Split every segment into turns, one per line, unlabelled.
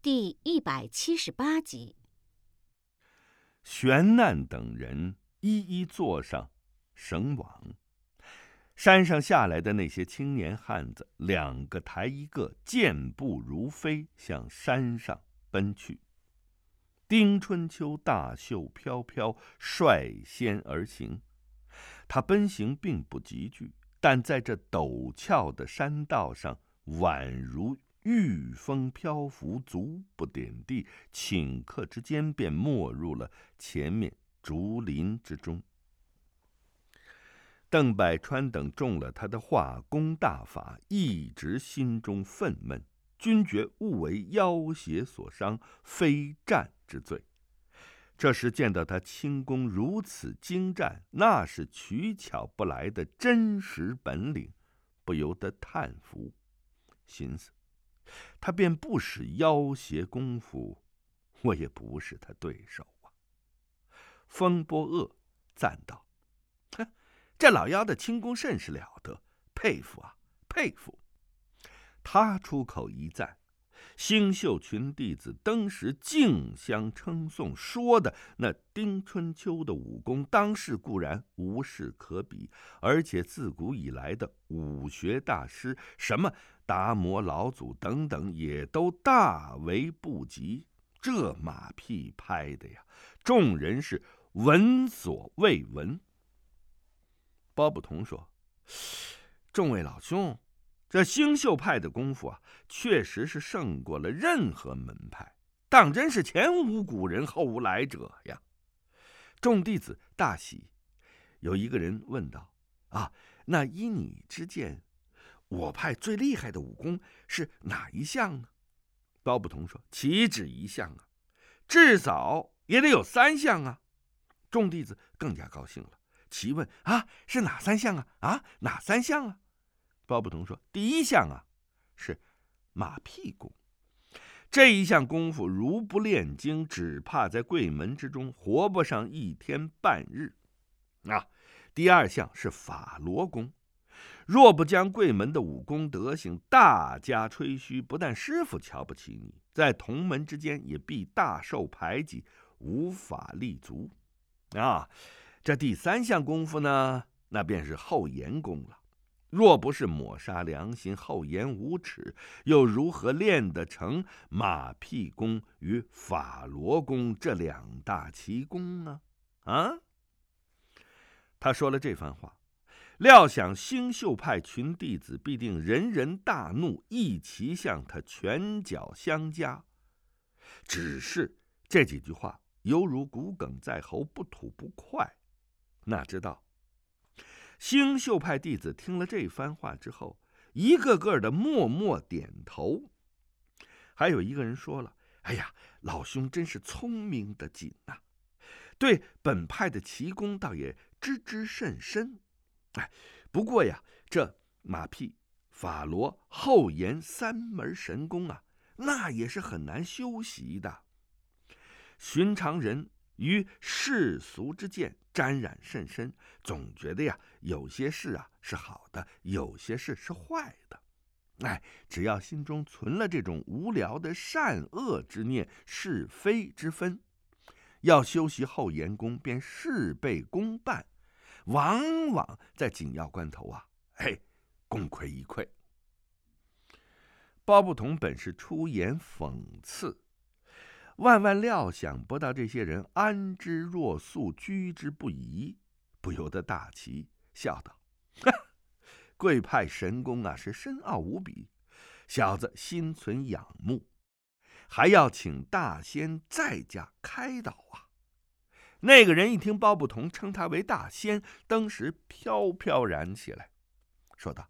第178集。
玄难等人一一坐上绳网，山上下来的那些青年汉子2个抬1个，健步如飞向山上奔去。丁春秋大袖飘飘，率先而行。他奔行并不急剧，但在这陡峭的山道上，宛如御风漂浮，足不点地，顷刻之间便没入了前面竹林之中。邓百川等中了他的化功大法，一直心中愤懑，均觉误为妖邪所伤，非战之罪。这时见到他轻功如此精湛，那是取巧不来的真实本领，不由得叹服，寻思他便不使妖邪功夫，我也不是他对手啊。风波恶赞道：这老妖的轻功甚是了得，佩服啊，佩服！他出口一赞，星宿群弟子登时竞相称颂，说的那丁春秋的武功当世固然无事可比，而且自古以来的武学大师，什么达摩老祖等等，也都大为不及。这马屁拍的呀，众人是闻所未闻。包不同说：众位老兄，这星宿派的功夫啊，确实是胜过了任何门派，当真是前无古人后无来者呀。众弟子大喜。有一个人问道：那依你之见，我派最厉害的武功是哪一项呢？包不同说：岂止1项啊，至少也得有3项啊。众弟子更加高兴了，齐问：是哪3项啊？哪3项啊？包不同说：第1项啊，是马屁功。这一项功夫如不练精，只怕在贵门之中活不上1天半日。第2项是法罗功。若不将贵门的武功德行大加吹嘘，不但师傅瞧不起你，在同门之间也必大受排挤，无法立足。这第3项功夫呢，那便是后延功了。若不是抹杀良心，厚颜无耻，又如何练得成马屁功与法罗功这2大奇功呢？他说了这番话，料想星宿派群弟子必定人人大怒，一齐向他拳脚相加。只是这几句话犹如骨梗在喉，不吐不快。哪知道星宿派弟子听了这番话之后，一个个的默默点头。还有一个人说了：老兄真是聪明的紧啊，对本派的奇功倒也知甚深。不过呀，这马屁、法罗、后延3门神功啊，那也是很难修习的。寻常人于世俗之见沾染甚深，总觉得呀，有些事啊是好的，有些事是坏的。只要心中存了这种无聊的善恶之念、是非之分，要修习后延功便事倍功半，往往在紧要关头啊，功亏一篑。包不同本是出言讽刺，万万料想不到这些人安之若素，居之不疑，不由得大奇，笑道：贵派神功啊，是深奥无比，小子心存仰慕，还要请大仙在家开导啊。那个人一听包不同称他为大仙，当时飘飘然起来，说道：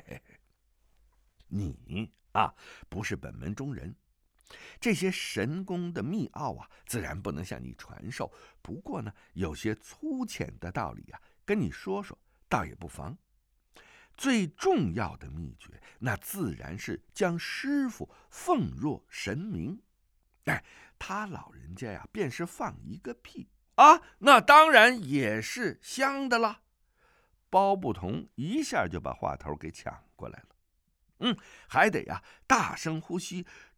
你不是本门中人，这些神功的秘奥啊，自然不能向你传授。不过呢，有些粗浅的道理啊，跟你说说，倒也不妨。最重要的秘诀，那自然是将师傅奉若神明。他老人家呀，便是放一个屁那当然也是香的了。包不同一下就把话头给抢过来了。还得呀，大声呼吸，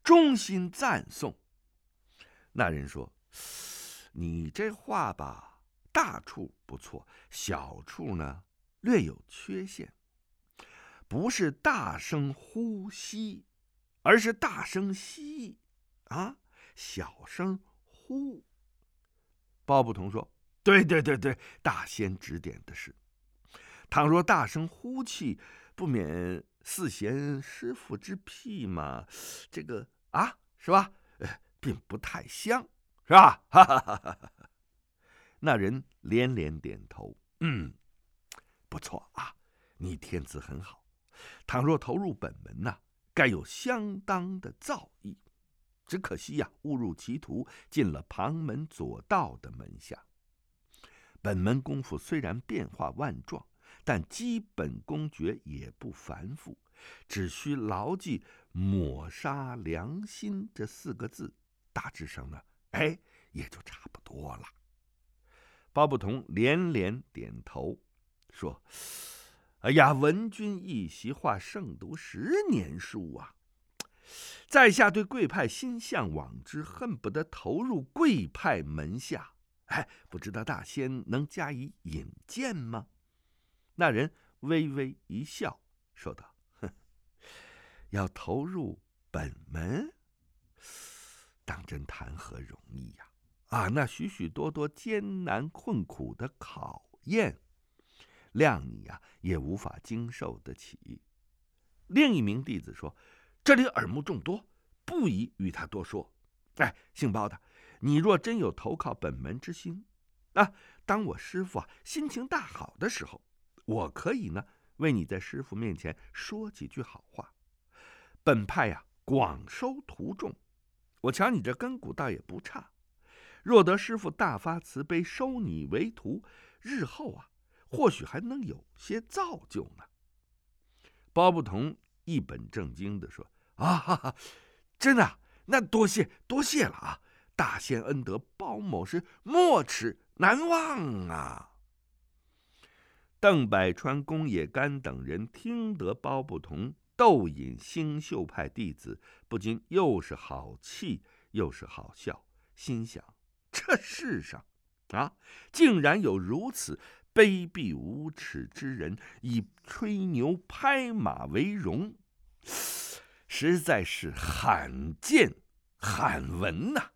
衷心赞颂。那人说：“你这话吧，大处不错，小处呢略有缺陷。不是大声呼吸，而是大声吸啊，小声呼。”包不同说：“对，大仙指点的是。倘若大声呼气，不免似嫌师傅之屁嘛，这个啊，是吧？并不太香，是吧？”哈哈哈哈。那人连连点头，不错啊，你天资很好。倘若投入本门呐，该有相当的造诣。只可惜呀，误入歧途，进了旁门左道的门下。本门功夫虽然变化万状，但基本功诀也不繁复，只需牢记抹杀良心这4个字，大致上呢，也就差不多了。包不同连连点头，说：“哎呀，闻君一席话，胜读10年书啊！在下对贵派心向往之，恨不得投入贵派门下。不知道大仙能加以引荐吗？”那人微微一笑，说道：“要投入本门，当真谈何容易呀！那许许多多艰难困苦的考验，谅你也无法经受得起。”另一名弟子说：“这里耳目众多，不宜与他多说。姓包的，你若真有投靠本门之心，当我师父心情大好的时候，我可以呢为你在师父面前说几句好话。本派广收徒众，我瞧你这根骨倒也不差。若得师父大发慈悲，收你为徒，日后或许还能有些造就呢。”包不同一本正经地说：“真的，那多谢了啊！大仙恩德，包某是没齿难忘啊！”邓百川、宫野干等人听得包不同斗引星宿派弟子，不禁又是好气又是好笑，心想：这世上竟然有如此卑鄙无耻之人，以吹牛拍马为荣，实在是罕见罕闻呐！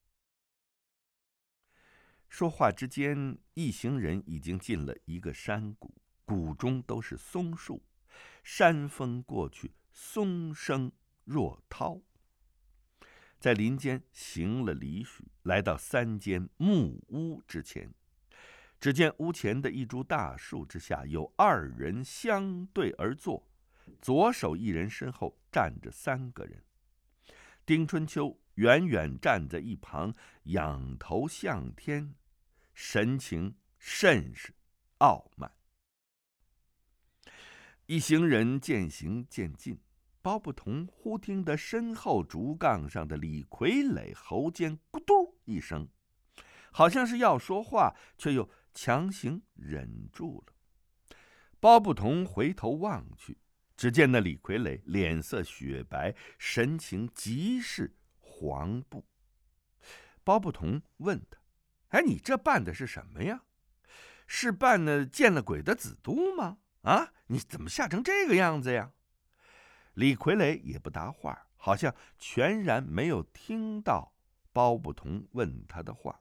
说话之间，一行人已经进了一个山谷，谷中都是松树，山风过去，松声若涛。在林间行了里许，来到3间木屋之前，只见屋前的一株大树之下，有2人相对而坐，左手1人，身后站着3个人。丁春秋远远站在一旁，仰头向天，神情甚是傲慢。一行人渐行渐近，包不同忽听得身后竹杠上的李傀儡喉间咕嘟一声，好像是要说话，却又强行忍住了。包不同回头望去，只见那李傀儡脸色雪白，神情极是惶怖。包不同问他：“你这办的是什么呀？是办了见了鬼的子都吗？你怎么吓成这个样子呀？”李傀儡也不答话，好像全然没有听到包不同问他的话。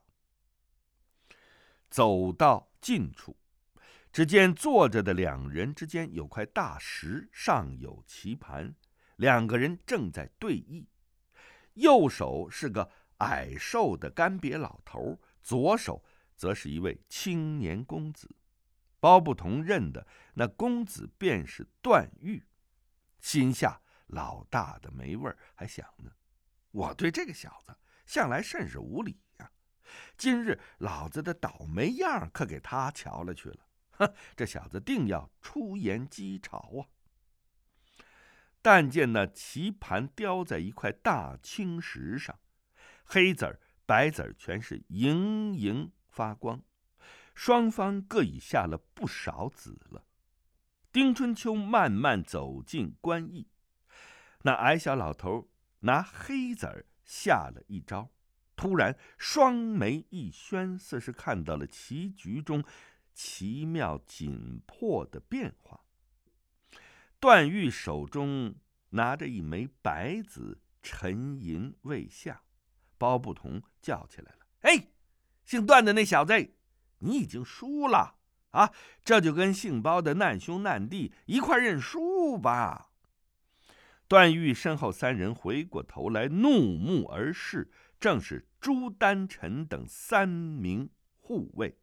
走到近处，只见坐着的2人之间有块大石，上有棋盘，2个人正在对弈。右手是个矮瘦的干瘪老头，左手则是一位青年公子。包不同认得那公子便是段誉，心下老大的没味儿，还想呢：我对这个小子向来甚是无礼呀，今日老子的倒霉样可给他瞧了去了，这小子定要出言讥嘲啊！但见那棋盘雕在一块大青石上，黑子儿白子儿全是莹莹发光，双方各已下了不少子了。丁春秋慢慢走近观弈，那矮小老头拿黑子儿下了一招，突然双眉一宣，似是看到了棋局中奇妙紧迫的变化。段誉手中拿着一枚白子，沉吟未下。包不同叫起来了：“哎，姓段的那小子，你已经输了啊！这就跟姓包的难兄难弟一块认输吧。”段誉身后三人回过头来，怒目而视，正是朱丹臣等3名护卫。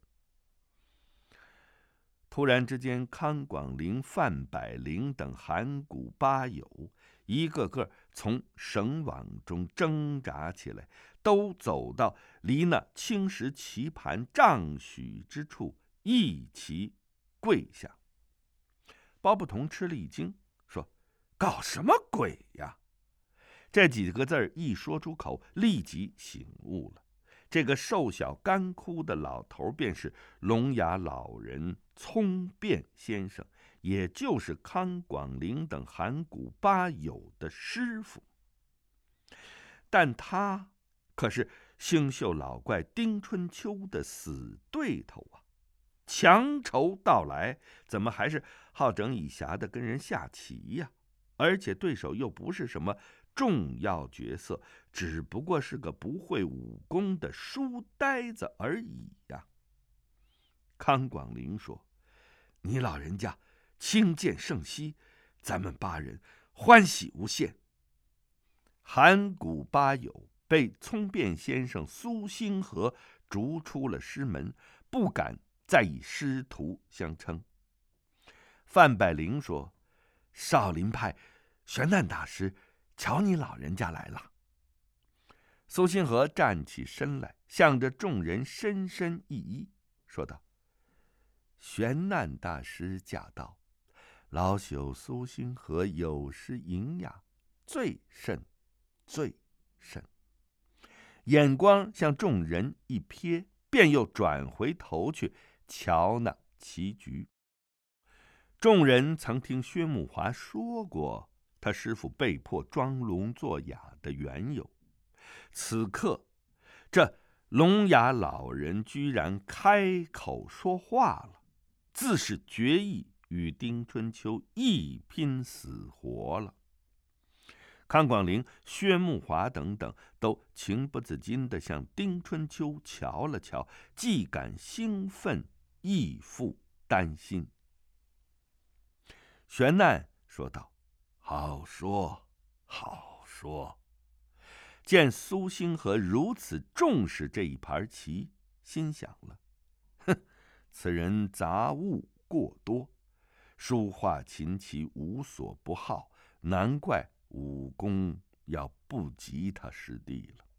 突然之间，康广陵、范百灵等函谷八友一个个从绳网中挣扎起来，都走到离那青石棋盘丈许之处，一齐跪下。包不同吃了一惊，说：“搞什么鬼呀？”这几个字一说出口，立即醒悟了。这个瘦小干枯的老头便是聋哑老人聪辩先生，也就是康广陵等函谷八友的师傅。但他可是星宿老怪丁春秋的死对头啊！强仇到来，怎么还是好整以暇的跟人下棋呀？而且对手又不是什么重要角色，只不过是个不会武功的书呆子而已呀。康广陵说：“你老人家轻剑胜西，咱们8人欢喜无限。”函谷八友被聪辩先生苏星河逐出了师门，不敢再以师徒相称。范百灵说：“少林派玄难大师瞧你老人家来了。”苏星河站起身来，向着众人深深一揖，说道：“玄难大师驾到，老朽苏星河有失迎呀，最甚最甚。”眼光向众人一瞥，便又转回头去瞧那棋局。众人曾听薛慕华说过他师父被迫装聋作哑的缘由，此刻这聋哑老人居然开口说话了，自是决意与丁春秋一拼死活了。康广陵、薛慕华等等都情不自禁地向丁春秋瞧了瞧，既感兴奋，亦复担心。玄难说道：“好说，好说。”见苏星河如此重视这一盘棋，心想了：哼，此人杂物过多，书画琴棋无所不好，难怪武功要不及他师弟了。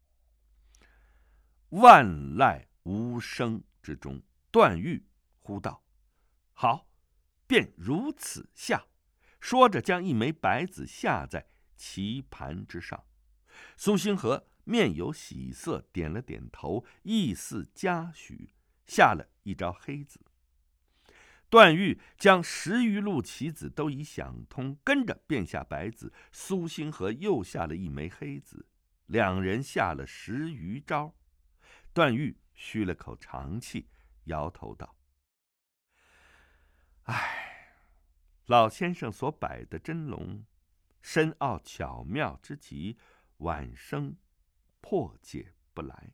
万籁无声之中，段誉呼道：“好，便如此下。”说着将一枚白子下在棋盘之上。苏星河面有喜色，点了点头，意似嘉许，下了一招黑子。段誉将10余路棋子都已想通，跟着便下白子。苏星河又下了一枚黑子，两人下了10余招。段誉吁了口长气，摇头道：“唉，老先生所摆的真龙，深奥巧妙之极，晚生破解不来。”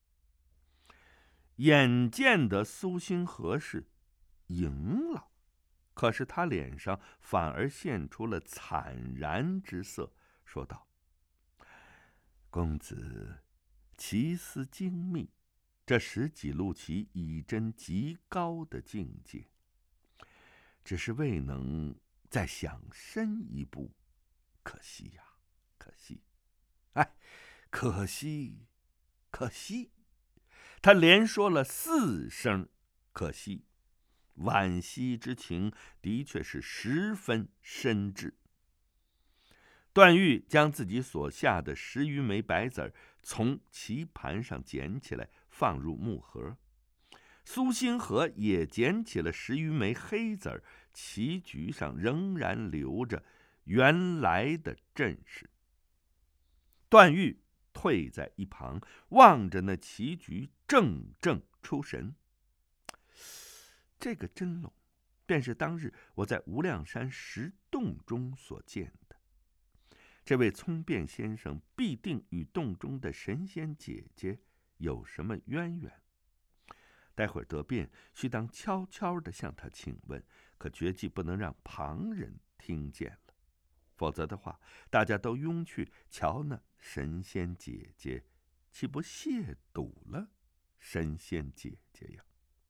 眼见的苏星河是赢了，可是他脸上反而现出了惨然之色，说道：“公子棋思精密，这10几路棋已臻极高的境界，只是未能再想深一步，可惜呀，可惜！哎，可惜，可惜！”他连说了4声可惜，惋惜之情的确是十分深挚。段誉将自己所下的10余枚白子从棋盘上捡起来，放入木盒。苏星河也捡起了10余枚黑子，棋局上仍然留着原来的阵势。 段誉退在一旁，望着那棋局，怔怔出神。这个真龙，便是当日我在无量山石洞中所见的。这位聪辩先生必定与洞中的神仙姐姐有什么渊源。待会儿得便，须当悄悄地向他请问，可绝技不能让旁人听见了，否则的话，大家都拥去瞧那神仙姐姐，岂不亵渎了神仙姐姐呀？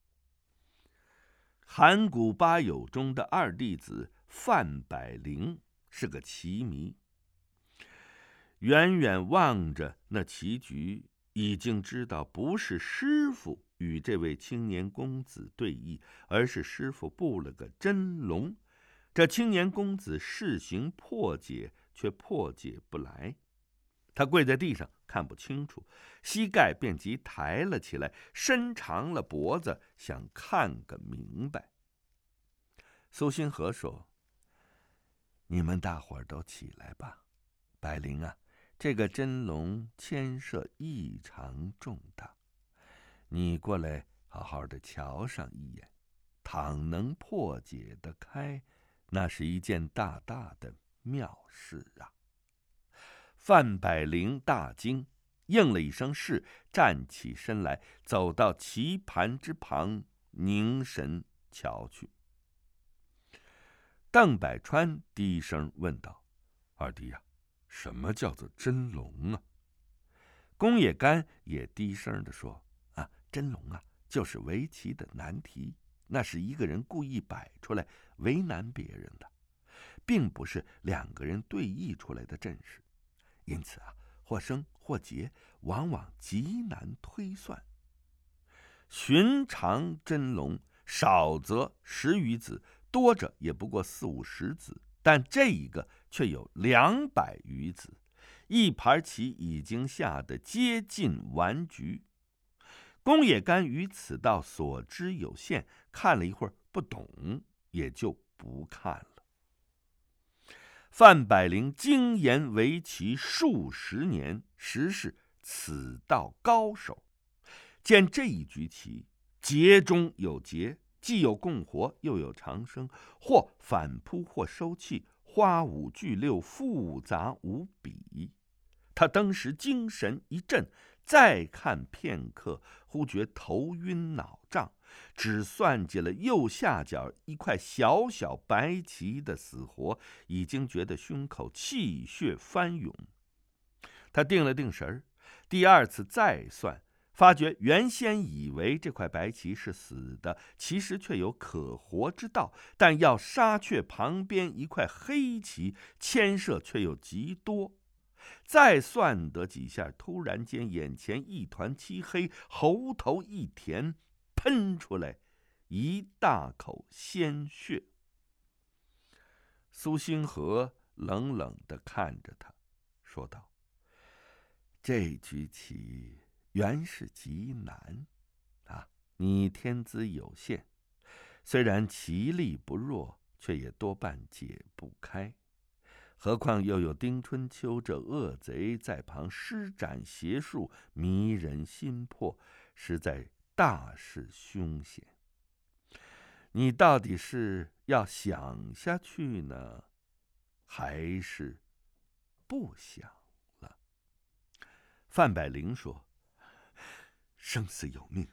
函谷八友中的二弟子范百龄是个棋迷，远远望着那棋局，已经知道不是师傅与这位青年公子对弈，而是师傅布了个真龙。这青年公子试行破解，却破解不来。他跪在地上看不清楚，膝盖便即抬了起来，伸长了脖子，想看个明白。苏星河说：“你们大伙儿都起来吧，百龄啊，这个真龙牵涉异常重大，你过来好好的瞧上一眼，倘能破解得开，那是一件大大的妙事啊。”范百龄大惊，应了一声是，站起身来，走到棋盘之旁，凝神瞧去。邓百川低声问道：“二弟呀，什么叫做真龙啊？”宫野干也低声地说：“啊，真龙啊，就是围棋的难题，那是一个人故意摆出来为难别人的，并不是两个人对弈出来的阵势，因此啊，或生或劫，往往极难推算。寻常真龙少则10余子，多者也不过40、50子，但这一个却有200余子，一盘棋已经下得接近完局。宫野干于此道所知有限，看了一会儿不懂，也就不看了。范百龄精研围棋数10年，实是此道高手。见这一局棋，劫中有劫，既有共活，又有长生，或反扑，或收气，花五聚六，复杂无比。他当时精神一振，再看片刻，忽觉头晕脑胀，只算计了右下角一块小小白棋的死活，已经觉得胸口气血翻涌。他定了定神儿，第二次再算，发觉原先以为这块白棋是死的，其实却有可活之道，但要杀却旁边一块黑棋，牵涉却又极多。再算得几下，突然间眼前一团漆黑，喉头一甜，喷出来一大口鲜血。苏星河冷冷地看着他，说道：“这局棋原是极难啊！你天资有限，虽然棋力不弱，却也多半解不开。何况又有丁春秋这恶贼在旁施展邪术，迷人心魄，实在大是凶险。你到底是要想下去呢，还是不想了？”范百龄说：“生死有命，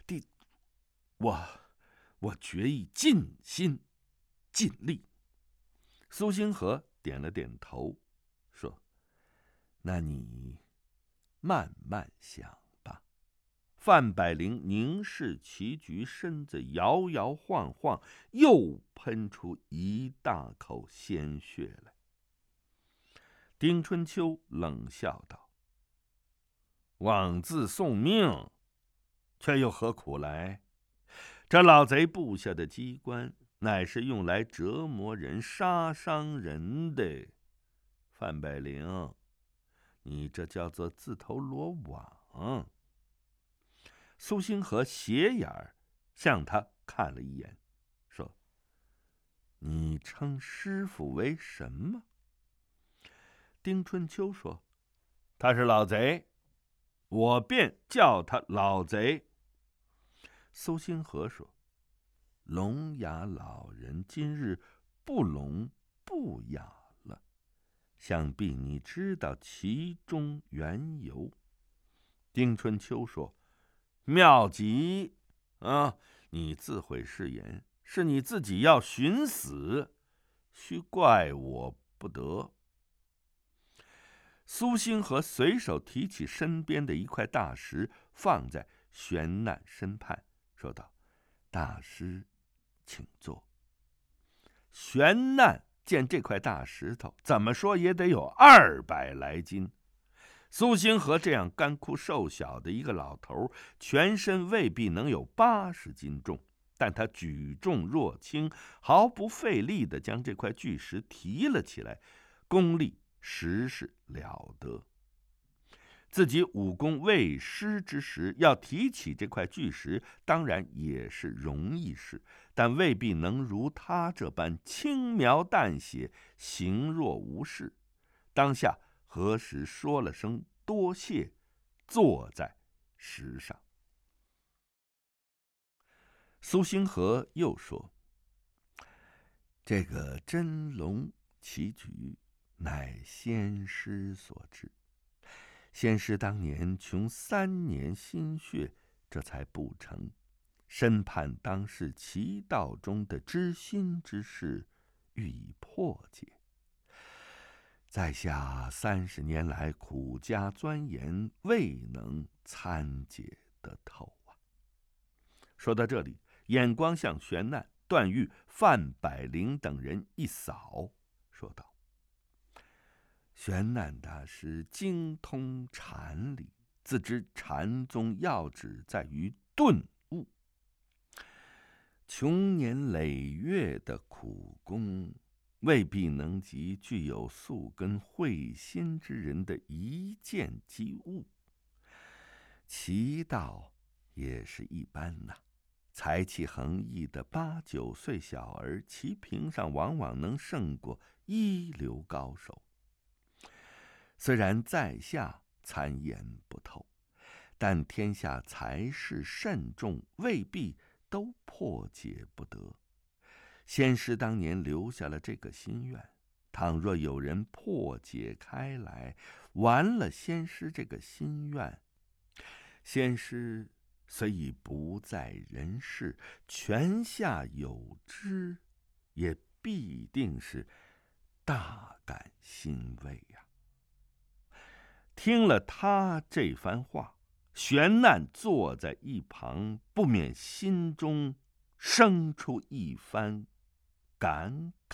我决意尽心尽力。”苏星河点了点头，说：“那你慢慢想吧。”范百龄凝视棋局，身子摇摇晃晃，又喷出一大口鲜血来。丁春秋冷笑道：“妄自送命，却又何苦来？这老贼布下的机关，乃是用来折磨人、杀伤人的。范百龄，你这叫做自投罗网。”苏星河斜眼儿向他看了一眼，说：“你称师傅为什么？”丁春秋说：“ 他是老贼，我便叫他老贼。苏星河说：“聋哑老人今日不聋不哑了，想必你知道其中缘由。”丁春秋说：“妙极啊！你自毁誓言，是你自己要寻死，须怪我不得。”苏星河随手提起身边的一块大石，放在玄难身畔，说道：“大师，请坐。”玄难见这块大石头，怎么说也得有200来斤。苏星河这样干枯瘦小的一个老头，全身未必能有80斤重，但他举重若轻，毫不费力地将这块巨石提了起来，功力实是了得。自己武功未失之时，要提起这块巨石，当然也是容易事，但未必能如他这般轻描淡写，行若无事。当下何时说了声多谢，坐在石上。苏星河又说：“这个真龙棋局，乃先师所致。先师当年穷3年心血，这才不成。深盼当是棋道中的知心之事，予以破解。在下30年来苦加钻研，未能参解得透啊。”说到这里，眼光向玄难、段誉、范百灵等人一扫，说道：“玄难大师精通禅理，自知禅宗要旨在于顿悟，穷年累月的苦功，未必能及具有宿根慧心之人的一剑即悟。棋道也是一般呐，才气横溢的8、9岁小儿，棋屏上往往能胜过一流高手。虽然在下参研不透，但天下才事甚众，未必都破解不得。先师当年留下了这个心愿，倘若有人破解开来，完了先师这个心愿，先师虽已不在人世，泉下有知，也必定是大感欣慰呀。”听了他这番话，玄难坐在一旁，不免心中生出一番感